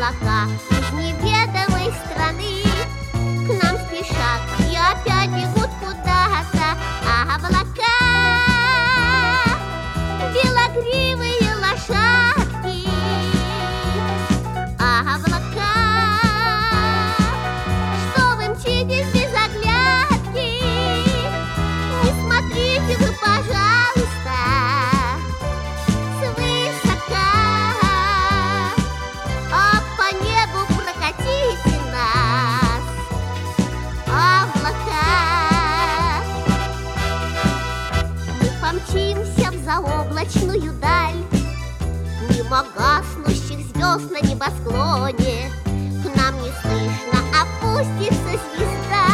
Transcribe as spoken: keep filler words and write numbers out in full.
облака из неведомой страны к нам спешат и опять бегут куда-то. А облака, белогривые лошадки, а облака, что вы мчитесь без оглядки, не смотрите вы, пожалуйста, свысока, а по небу прокатите нас, облака. Мы помчимся в заоблачную даль, мимо гаснущих звезд на небосклоне. К нам неслышно опустится звезда.